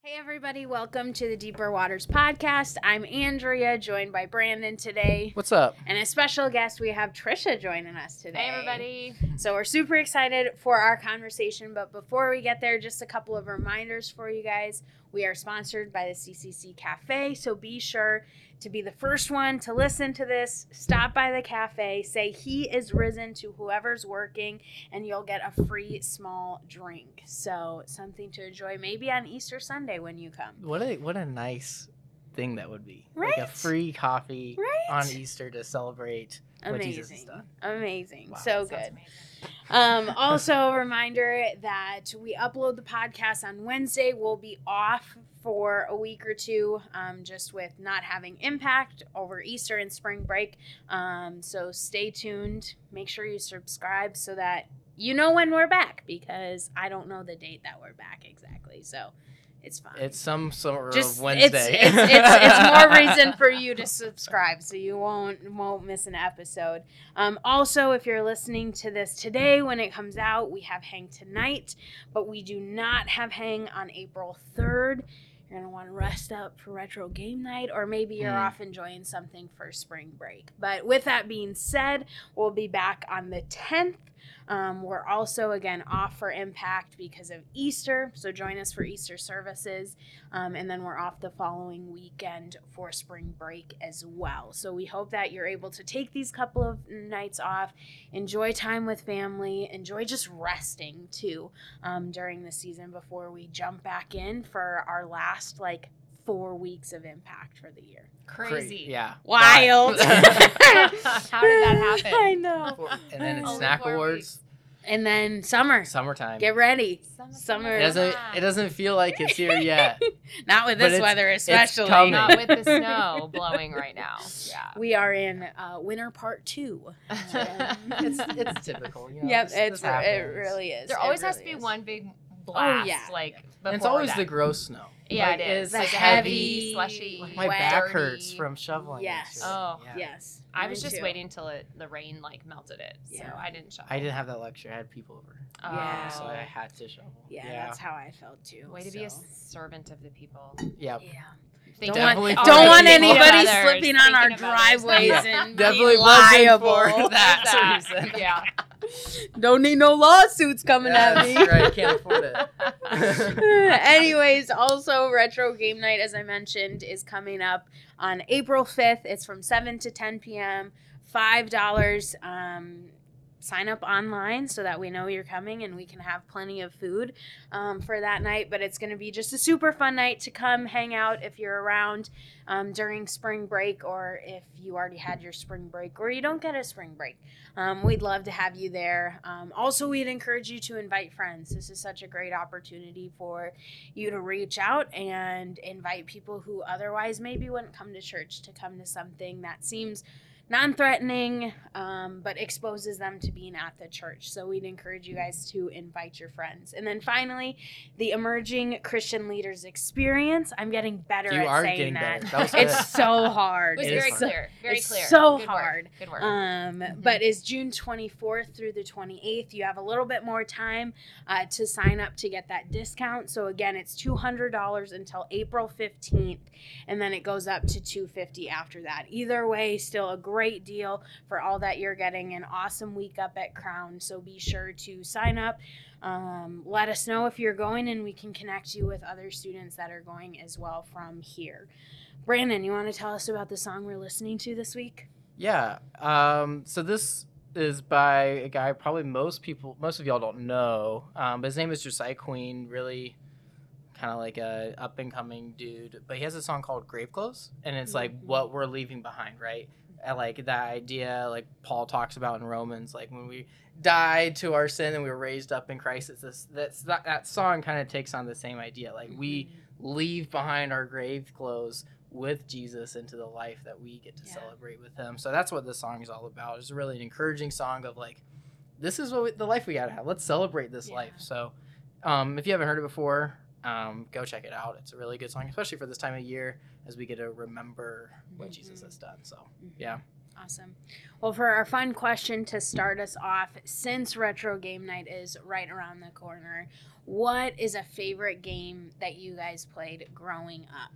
Hey everybody, welcome to the Deeper Waters podcast. I'm Andrea, joined by Brandon today. What's up? And a special guest, we have Trisha joining us today. Hey everybody. So we're super excited for our conversation, but before we get there, just a couple of reminders for you guys. We are sponsored by the CCC Cafe, so be sure to be the first one to listen to this. Stop by the cafe, say he is risen to whoever's working, and you'll get a free small drink. So something to enjoy maybe on Easter Sunday when you come. What a nice thing that would be. Right? Like a free coffee Right? on Easter to celebrate what Jesus has done. Amazing. Wow, So That sounds good. amazing. Also, a reminder that we upload the podcast on Wednesday. We'll be off for a week or two, just with not having impact over Easter and spring break. So stay tuned. Make sure you subscribe so that you know when we're back, because I don't know the date that we're back exactly. So it's fine. It's some sort Just of Wednesday. it's more reason for you to subscribe so you won't miss an episode. Also, if you're listening to this today when it comes out, we have Hang tonight, but we do not have Hang on April 3rd. You're going to want to rest up for retro game night, or maybe you're off enjoying something for spring break. But with that being said, we'll be back on the 10th. We're also, again, off for Impact because of Easter, so join us for Easter services, and then we're off the following weekend for spring break as well. So we hope that you're able to take these couple of nights off, enjoy time with family, enjoy just resting, too, during the season before we jump back in for our last, 4 weeks of Impact for the year. Crazy. Yeah. Wild. How did that happen? I know. And then it's Only snack 4 awards. And then summer. Summertime. Get ready. Summer. It doesn't feel like it's here yet. Not with But this weather, especially. coming. Not with the snow blowing right now. Yeah. We are in winter part 2. It's typical. You know, Yep, this it happens. really is. There It always has to really be is. one big blast. yeah. And it's before always that. the gross snow. Yeah, Like, it is. The Like heavy, slushy. Like my wet, back dirty. hurts from shoveling. Yes. yesterday. Oh. Yeah. Yes. I was Mine just too. waiting till the rain melted it, so Yeah. I didn't shovel. I didn't have that luxury. I had people over. Yeah. So I had to shovel. Yeah, that's how I felt too. Way to be a so. servant of the people. Yep. Yeah. Thinking Definitely about- don't Don't want Thinking about anybody others, slipping on our thinking about others. driveways Yeah, and definitely being wasn't liable. for that That. reason. Yeah. Don't need no lawsuits coming Yeah, at me. that's right. Can't afford it. Anyways, also Retro Game Night, as I mentioned, is coming up on April 5th. It's from 7 to 10 p.m. $5. Sign up online so that we know you're coming and we can have plenty of food for that night. But it's going to be just a super fun night to come hang out if you're around during spring break, or if you already had your spring break or you don't get a spring break. We'd love to have you there. Also, we'd encourage you to invite friends. This is such a great opportunity for you to reach out and invite people who otherwise maybe wouldn't come to church to come to something that seems non-threatening, but exposes them to being at the church. So we'd encourage you guys to invite your friends. And then finally, the Emerging Christian Leaders Experience. I'm getting better You at are saying getting that. better. That was good. It's so hard. It was It is very hard. clear. Very It's clear. so Good hard. Work. Good work. But it's June 24th through the 28th. You have a little bit more time to sign up to get that discount. So again, it's $200 until April 15th, and then it goes up to $250 after that. Either way, still a great deal for all that you're getting. An awesome week up at Crown. So be sure to sign up. Let us know if you're going, and we can connect you with other students that are going as well from here. Brandon, you want to tell us about the song we're listening to this week? Yeah. So this is by a guy probably most of y'all don't know. But his name is Josiah Queen. Really kind of like a up and coming dude. But he has a song called Grave Clothes, and it's like what we're leaving behind, right? And like that idea, like Paul talks about in Romans, like when we died to our sin and we were raised up in Christ. It's that song kind of takes on the same idea. Like we leave behind our grave clothes with Jesus into the life that we get to celebrate with him. So that's what this song is all about. It's really an encouraging song of like, this is the life we gotta have. Let's celebrate this life. So if you haven't heard it before, go check it out. It's a really good song, especially for this time of year as we get to remember what Jesus has done. So yeah. Awesome. Well, for our fun question to start us off, since Retro Game Night is right around the corner, what is a favorite game that you guys played growing up?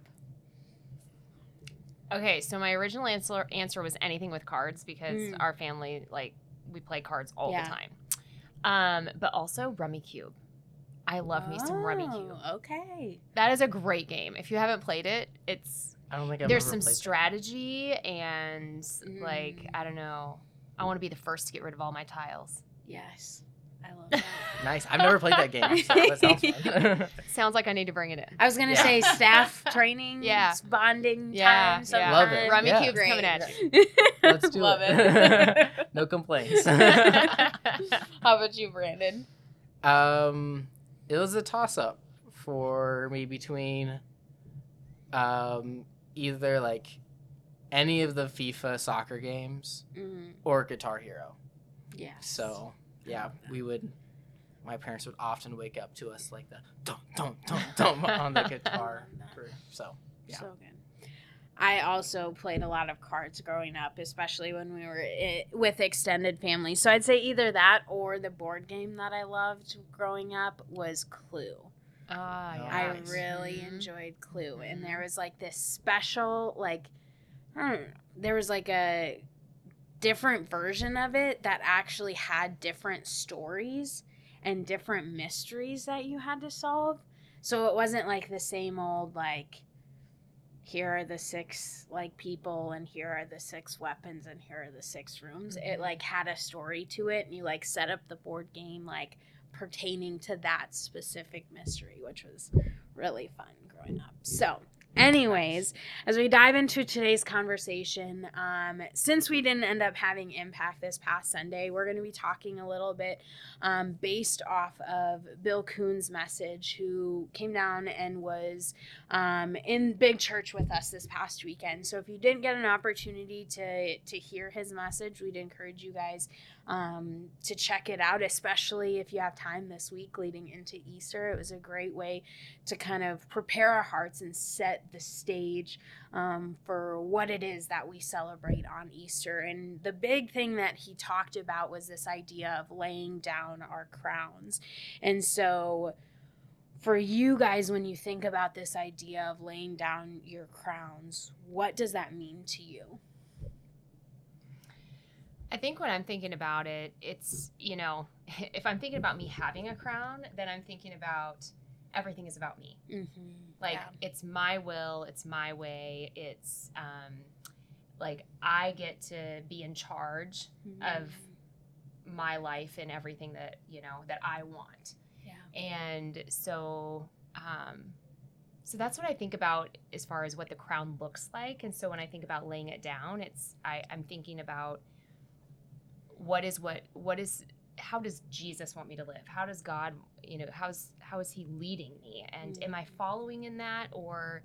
Okay, so my original answer was anything with cards because our family, like, we play cards all the time. But also Rummy Cube. I love me some Rummy Cube. Okay. That is a great game. If you haven't played it, I don't think I've there's ever some played strategy and like, I don't know. I want to be the first to get rid of all my tiles. Yes. I love that. that. Nice. I've never played that game. So that sounds fun. Sounds like I need to bring it in. I was going to say staff training, bonding time. Sometime. Love it. Rummy Yeah. Cube's coming at you. Let's do Love it. No complaints. How about you, Brandon? It was a toss-up for me between either like any of the FIFA soccer games or Guitar Hero. Yes. So yeah, my parents would often wake up to us like the dum on the guitar. So yeah. So good. I also played a lot of cards growing up, especially when we were with extended family. So I'd say either that or the board game that I loved growing up was Clue. Ah, yeah. I Nice. really enjoyed Clue. And there was like this special, like, there was like a different version of it that actually had different stories and different mysteries that you had to solve. So it wasn't like the same old, like, here are the 6 like people and here are the 6 weapons and here are the 6 rooms. It like had a story to it, and you like set up the board game like pertaining to that specific mystery, which was really fun growing up. So anyways, as we dive into today's conversation, since we didn't end up having Impact this past Sunday, we're going to be talking a little bit based off of Bill Coon's message, who came down and was in Big Church with us this past weekend. So if you didn't get an opportunity to hear his message, we'd encourage you guys to check it out, especially if you have time this week leading into Easter. It was a great way to kind of prepare our hearts and set the stage for what it is that we celebrate on Easter. And the big thing that he talked about was this idea of laying down our crowns. And so for you guys, when you think about this idea of laying down your crowns, what does that mean to you? I think when I'm thinking about it, it's, you know, if I'm thinking about me having a crown, then I'm thinking about everything is about me. Mm-hmm. Like, it's my will, it's my way, it's like I get to be in charge of my life and everything that, you know, that I want. Yeah. And so, so that's what I think about as far as what the crown looks like. And so when I think about laying it down, I'm thinking about how does Jesus want me to live? How does God, you know, how is he leading me? And am I following in that, or,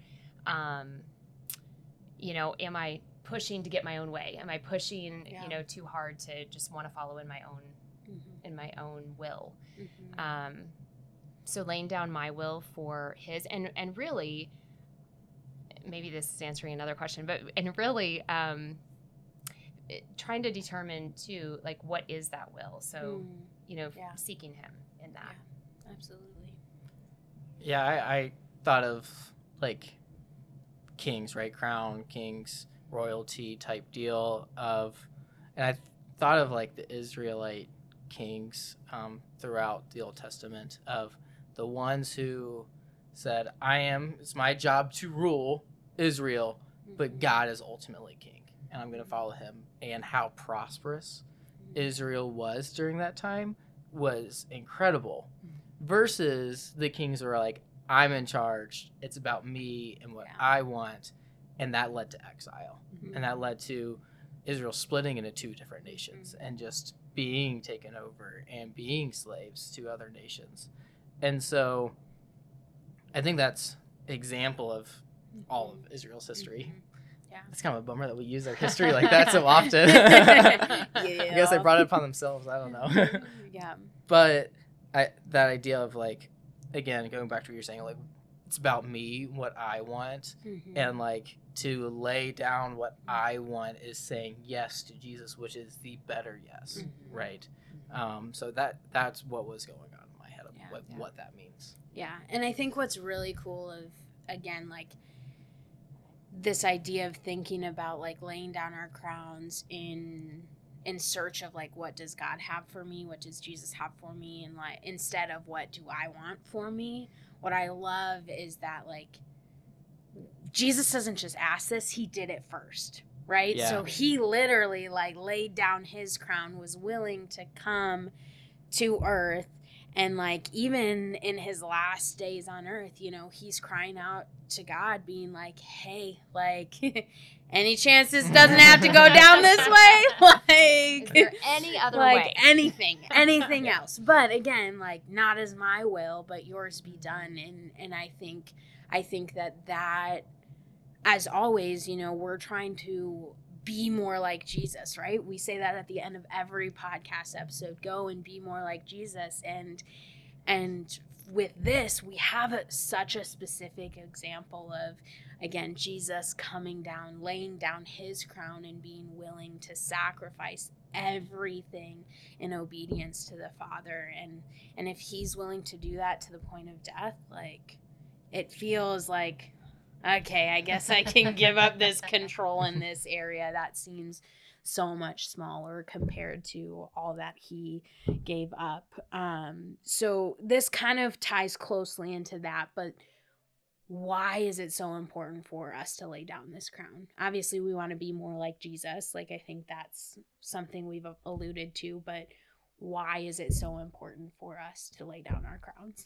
you know, am I pushing to get my own way? Am I pushing, you know, too hard to just want to follow in my own will? Mm-hmm. So laying down my will for his, and really, maybe this is answering another question, but, and really, trying to determine too, like, what is that will? So, you know, seeking him in that. Yeah, absolutely. Yeah, I thought of like kings, right? Crown, kings, royalty type deal and I thought of like the Israelite kings throughout the Old Testament, of the ones who said, it's my job to rule Israel, but God is ultimately king, and I'm going to follow him. And how prosperous Israel was during that time was incredible, versus the kings who are like, I'm in charge, it's about me and what I want, and that led to exile. And that led to Israel splitting into 2 different nations and just being taken over and being slaves to other nations. And so I think that's example of all of Israel's history. Yeah. It's kind of a bummer that we use our history like that so often. I guess they brought it upon themselves. I don't know. Yeah. But that idea of, like, again, going back to what you're saying, like, it's about me, what I want, Mhm. and like to lay down what I want is saying yes to Jesus, which is the better yes, Mhm. right? So that's what was going on in my head of Yeah. what that means. Yeah, and I think what's really cool of, again, like this idea of thinking about like laying down our crowns in search of like what does God have for me, what does Jesus have for me, and like instead of what do I want for me. What I love is that like Jesus doesn't just ask this, he did it first, right? Yeah. So he literally like laid down his crown, was willing to come to earth, and like even in his last days on earth, you know, he's crying out to God being like, hey, like any chance this doesn't have to go down this way, Is like there any other like way? anything Yeah. else, but again, like not as my will but yours be done. And I think that as always, you know, we're trying to be more like Jesus, right? We say that at the end of every podcast episode, go and be more like Jesus. And with this, we have such a specific example of, again, Jesus coming down, laying down his crown and being willing to sacrifice everything in obedience to the Father. And if he's willing to do that to the point of death, like it feels like, okay, I guess I can give up this control in this area that seems so much smaller compared to all that he gave up. So this kind of ties closely into that, but why is it so important for us to lay down this crown? Obviously, we want to be more like Jesus. Like, I think that's something we've alluded to, but why is it so important for us to lay down our crowns?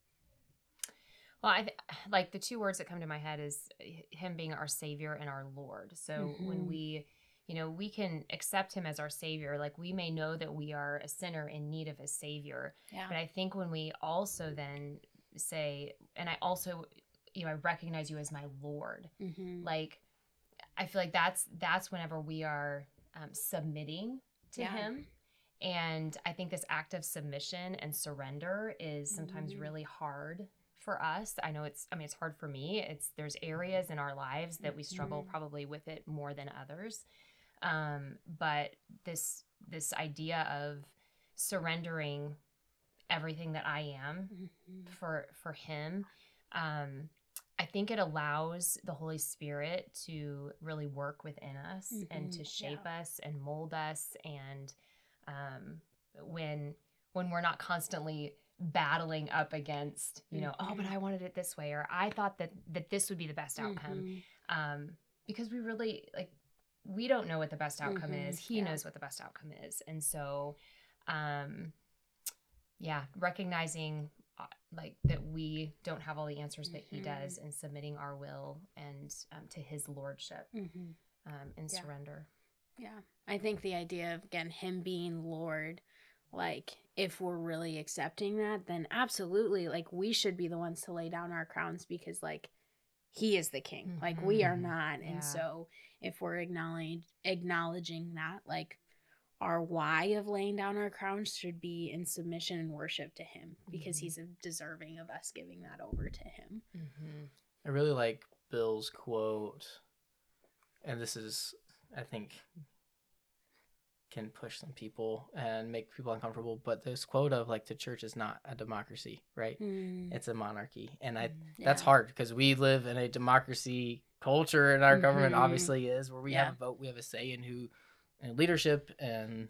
Well, like the two words that come to my head is him being our Savior and our Lord. So when we, you know, we can accept him as our Savior, like we may know that we are a sinner in need of a Savior. Yeah. But I think when we also then say, and I also, you know, I recognize you as my Lord, like I feel like that's whenever we are submitting to him. And I think this act of submission and surrender is sometimes really hard for us. I know it's hard for me. There's areas in our lives that we struggle probably with it more than others. But this idea of surrendering everything that I am for him, I think it allows the Holy Spirit to really work within us and to shape us and mold us. And when we're not constantly battling up against, you know, oh, but I wanted it this way, or I thought that this would be the best outcome, because we really like we don't know what the best outcome is. He knows what the best outcome is, and so, recognizing like that we don't have all the answers, but he does, and submitting our will and to his lordship in surrender. Yeah, I think the idea of, again, him being Lord, like if we're really accepting that, then absolutely, like we should be the ones to lay down our crowns because like he is the king, like we are not. And so if we're acknowledging that, like our why of laying down our crowns should be in submission and worship to him because he's deserving of us giving that over to him. I really like Bill's quote, and this is, I think, can push some people and make people uncomfortable, but this quote of like the church is not a democracy, right? It's a monarchy. And that's hard because we live in a democracy culture, and our government obviously is, where we have a vote, we have a say in who and leadership and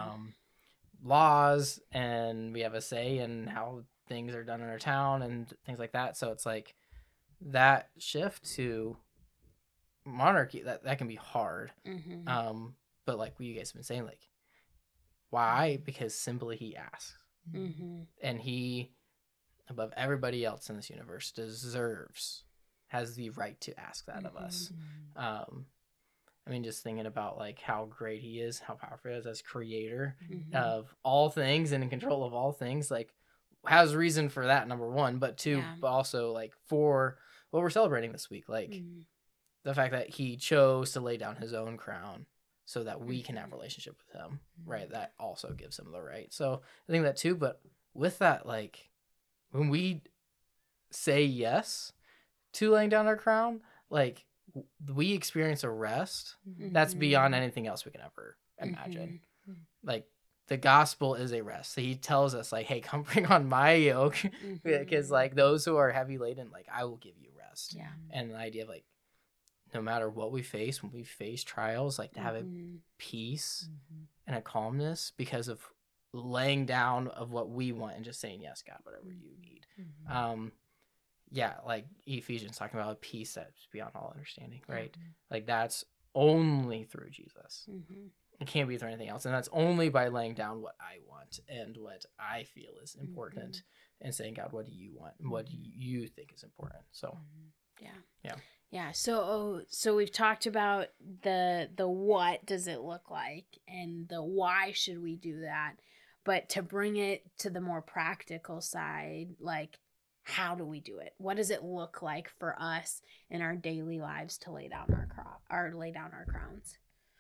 laws, and we have a say in how things are done in our town and things like that. So it's like that shift to monarchy, that can be hard. But like what you guys have been saying, like why? Because simply he asks, and he, above everybody else in this universe, has the right to ask that of us. I mean, just thinking about like how great he is, how powerful he is as creator of all things and in control of all things, like has reason for that, number one, but two, but also like for what we're celebrating this week, like the fact that he chose to lay down his own crown so that we can have a relationship with him, right? That also gives him the right. So I think that too, but with that, like when we say yes, to laying down our crown, like we experience a rest that's beyond anything else we can ever imagine. Like the gospel is a rest. So he tells us like, hey, come bring on my yoke, because like those who are heavy laden, like I will give you rest. Yeah. And the idea of like, no matter what we face, when we face trials, like to have a peace and a calmness because of laying down of what we want and just saying, yes, God, whatever you need. Yeah, like Ephesians talking about a peace that's beyond all understanding, right? Like that's only through Jesus. It can't be through anything else. And that's only by laying down what I want and what I feel is important and saying, God, what do you want? And what do you think is important? So, Yeah. So we've talked about the what does it look like and the why should we do that? But to bring it to the more practical side, like how do we do it? What does it look like for us in our daily lives to lay down our crowns?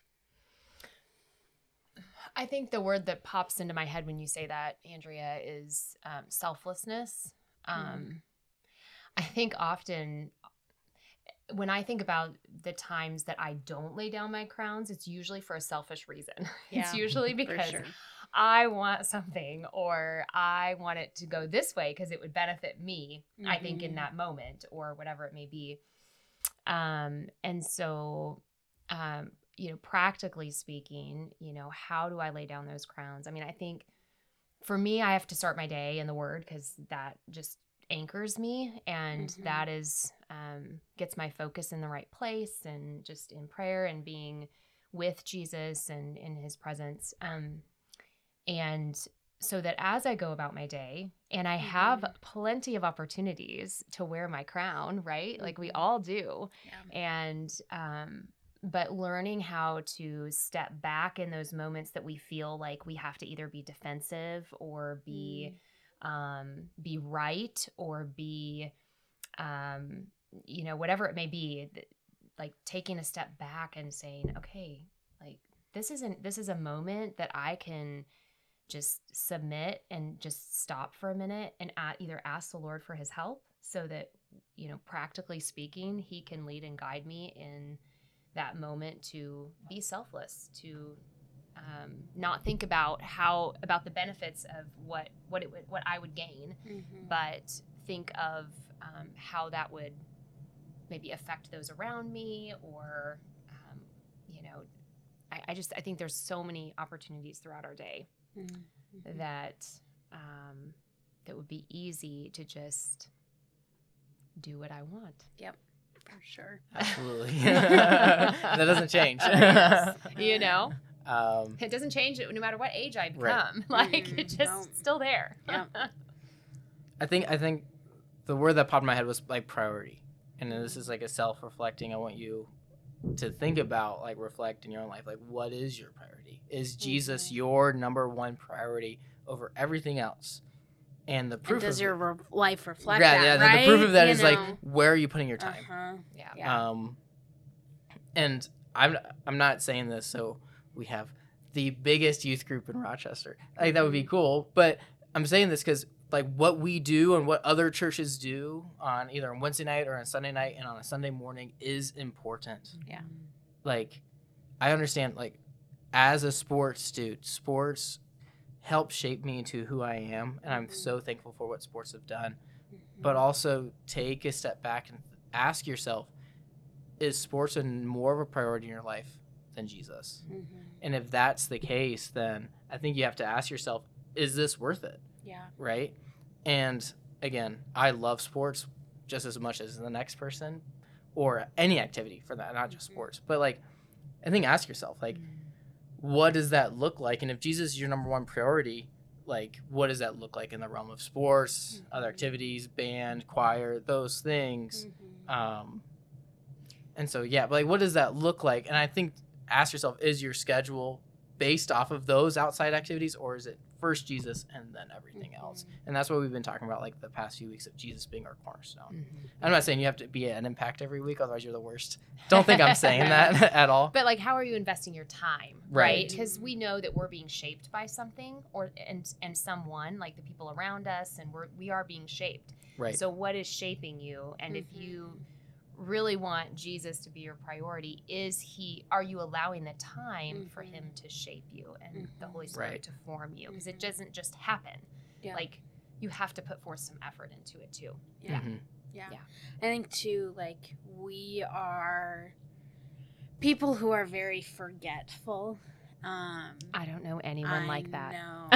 I think the word that pops into my head when you say that, Andrea, is selflessness. I think often when I think about the times that I don't lay down my crowns, it's usually for a selfish reason. It's usually because I want something or I want it to go this way because it would benefit me, I think, in that moment or whatever it may be. And so, practically speaking, how do I lay down those crowns? I mean, I think for me, I have to start my day in the Word because that just anchors me, and that is gets my focus in the right place and just in prayer and being with Jesus and in his presence. And so that as I go about my day, and I have plenty of opportunities to wear my crown, right? Like we all do. And but learning how to step back in those moments that we feel like we have to either be defensive or be right or be, whatever it may be, like taking a step back and saying, okay, like this is a moment that I can just submit and just stop for a minute and either ask the Lord for his help so that, practically speaking, he can lead and guide me in that moment to be selfless, to not think about the benefits of what I would gain, but think of how that would maybe affect those around me, or I think there's so many opportunities throughout our day that that would be easy to just do what I want. Yep. For sure. Absolutely. That doesn't change. It doesn't change no matter what age I become. Right. Like it's just still there. Yeah. I think the word that popped in my head was like priority. And then this is like a self-reflecting. I want you to think about, like, reflect in your own life. Like, what is your priority? Is Jesus your number one priority over everything else? And the proof does of your life reflect that, right? The proof of that is like, where are you putting your time? And I'm not saying this so we have the biggest youth group in Rochester. Like that would be cool, but I'm saying this because like what we do and what other churches do on either on Wednesday night or on Sunday night and on a Sunday morning is important. Yeah. Like I understand, like as a sports dude, sports help shape me into who I am, and I'm so thankful for what sports have done. But also take a step back and ask yourself, is sports more of a priority in your life than Jesus? And if that's the case, then I think you have to ask yourself, is this worth it? Yeah. Right? And again, I love sports just as much as the next person, or any activity for that, not just sports. But like, I think ask yourself, like, what does that look like? And if Jesus is your number one priority, like, what does that look like in the realm of sports, other activities, band, choir, those things? And so, yeah, but like, what does that look like? And I think ask yourself, is your schedule based off of those outside activities, or is it first Jesus and then everything else. And that's what we've been talking about like the past few weeks of Jesus being our cornerstone. I'm not saying you have to be an impact every week, otherwise you're the worst. Don't think I'm saying that at all. But like, how are you investing your time, Right. right? Because we know that we're being shaped by something, and someone, like the people around us, and we are being shaped. Right. So what is shaping you? And if you really want Jesus to be your priority, are you allowing the time for him to shape you and the Holy Spirit to form you? Because it doesn't just happen. Yeah. Like, you have to put forth some effort into it too. Yeah. Yeah. I think too, like, we are people who are very forgetful. I don't know anyone like that.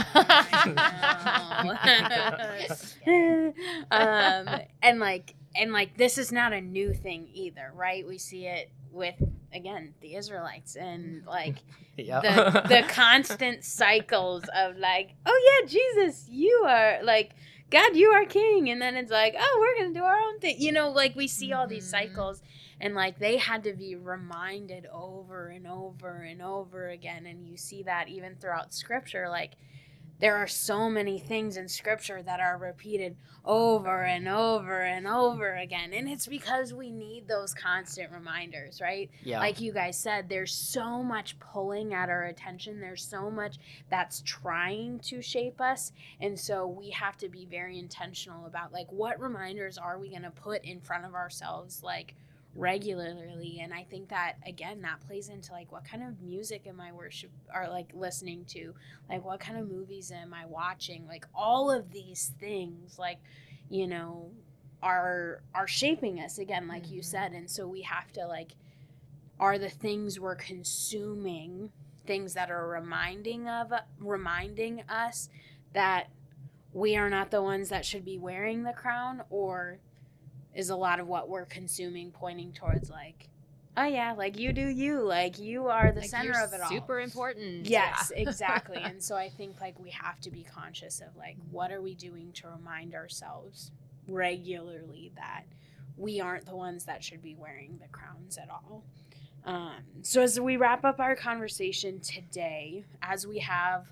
And like this is not a new thing either, right? We see it with, again, the Israelites and like the constant cycles of like, oh yeah, Jesus, you are like, God, you are king. And then it's like, oh, we're going to do our own thing. You know, like we see all these cycles, and like they had to be reminded over and over and over again. And you see that even throughout scripture, like there are so many things in scripture that are repeated over and over and over again. And it's because we need those constant reminders, right? Yeah. Like you guys said, there's so much pulling at our attention. There's so much that's trying to shape us. And so we have to be very intentional about like what reminders are we going to put in front of ourselves like regularly. And I think that again that plays into like what kind of music am I listening to, like what kind of movies am I watching, like all of these things like, you know, are shaping us again, like you said. And so we have to like, are the things we're consuming things that are reminding us that we are not the ones that should be wearing the crown, or is a lot of what we're consuming pointing towards like, oh yeah, like you do you, like you are the like center you're of it all. Super important. Yes, exactly. And so I think like we have to be conscious of like, what are we doing to remind ourselves regularly that we aren't the ones that should be wearing the crowns at all. So as we wrap up our conversation today, as we have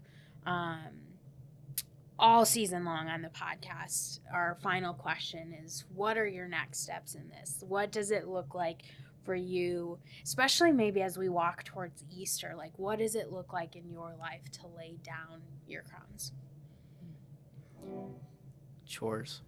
all season long on the podcast, our final question is, what are your next steps in this? What does it look like for you, especially maybe as we walk towards Easter? Like, what does it look like in your life to lay down your crowns? Chores.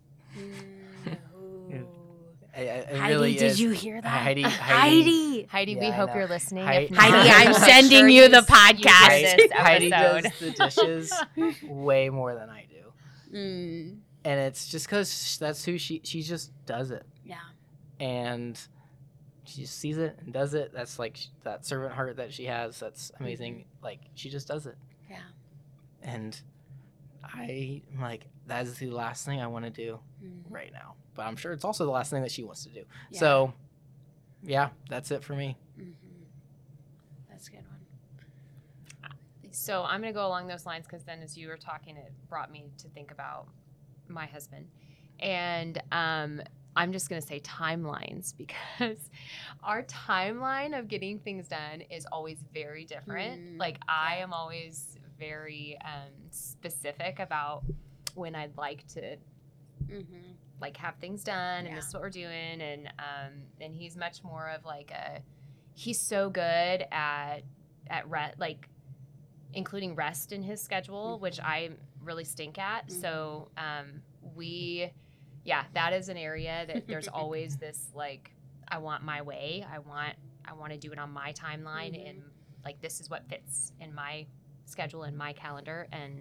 Heidi, really did is. you hear that? Heidi, Heidi, Yeah, we I hope know. you're listening. Heidi- If not, Heidi, I'm I'm sending sure you the you podcast. heard this Heidi episode. does the dishes way more than I do. Mm, And it's just because that's who she just does it. yeah. And she just sees it and does it. That's like that servant heart that she has. That's amazing. Like she just does it. Yeah. And I'm like, that is the last thing I want to do Mm-hmm. right now. But I'm sure it's also the last thing that she wants to do. Yeah. So, yeah, that's it for me. Mm-hmm. That's a good one. So I'm going to go along those lines because then as you were talking, it brought me to think about my husband. And I'm just going to say timelines because our timeline of getting things done is always very different. Like I am always very specific about when I'd like to like have things done and this is what we're doing. And he's much more of like he's so good at like including rest in his schedule, which I really stink at. So that is an area that there's always this like, I want my way. I want to do it on my timeline and like this is what fits in my schedule and my calendar. And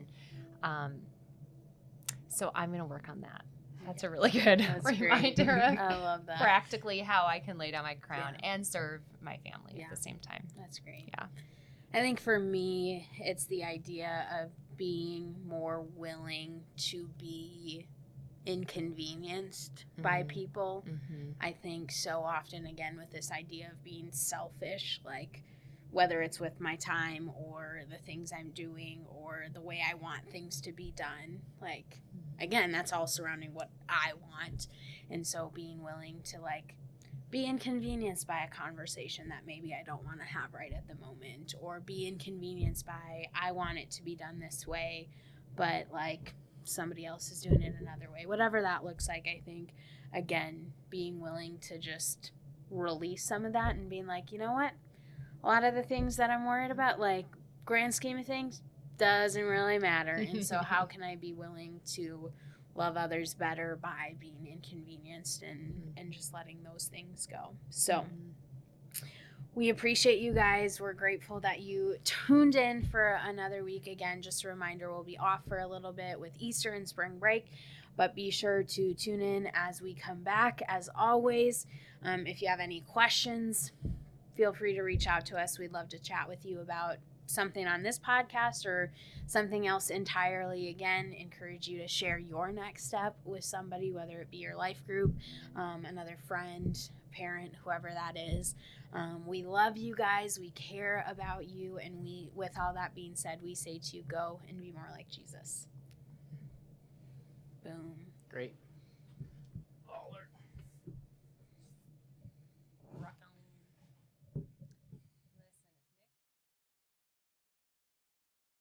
so I'm going to work on that. That's a really good reminder of I love that. practically how I can lay down my crown and serve my family at the same time. That's great. Yeah. I think for me, it's the idea of being more willing to be inconvenienced by people. I think so often, again, with this idea of being selfish, like whether it's with my time or the things I'm doing or the way I want things to be done, like, again, that's all surrounding what I want. And so being willing to like be inconvenienced by a conversation that maybe I don't want to have right at the moment, or be inconvenienced by I want it to be done this way, but like somebody else is doing it another way. Whatever that looks like, I think, again, being willing to just release some of that and being like, you know what? A lot of the things that I'm worried about, like, grand scheme of things, doesn't really matter. And so how can I be willing to love others better by being inconvenienced and just letting those things go? So we appreciate you guys. We're grateful that you tuned in for another week. Again, just a reminder, we'll be off for a little bit with Easter and spring break, but be sure to tune in as we come back. As always, if you have any questions, feel free to reach out to us. We'd love to chat with you about something on this podcast or something else entirely. Again, encourage you to share your next step with somebody, whether it be your life group, another friend, parent, whoever that is. We love you guys. We care about you. And we, with all that being said, we say to you, go and be more like Jesus. Boom. Great.